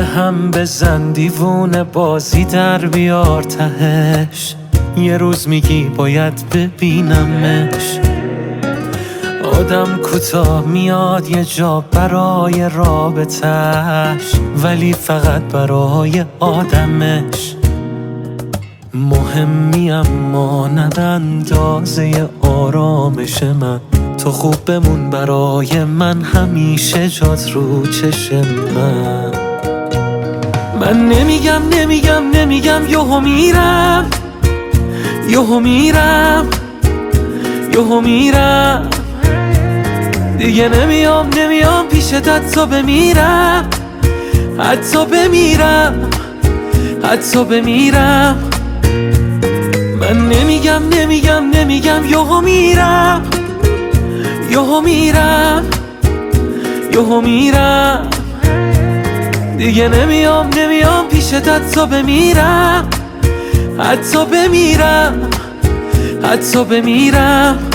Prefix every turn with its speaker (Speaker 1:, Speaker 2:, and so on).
Speaker 1: هم بزن دیوونه بازی در بیار تهش، یه روز میگی باید ببینمش. آدم کوتاه میاد یه جا برای رابطش، ولی فقط برای آدمش. مهمی اما نه به اندازه آرامش من، تو خوب بمون برای من، همیشه جات رو چشم من نمیگم یهو میرم، یهو میرم، یهو میرم دیگه. نمیام پیشت حتی بمیرم، حتی بمیرم، حتی بمیرم. من نمیگم یهو میرم، یهو میرم، یهو میرم دیگه. نمیام پیشت حتی بمیرم، حتی بمیرم، حتی بمیرم.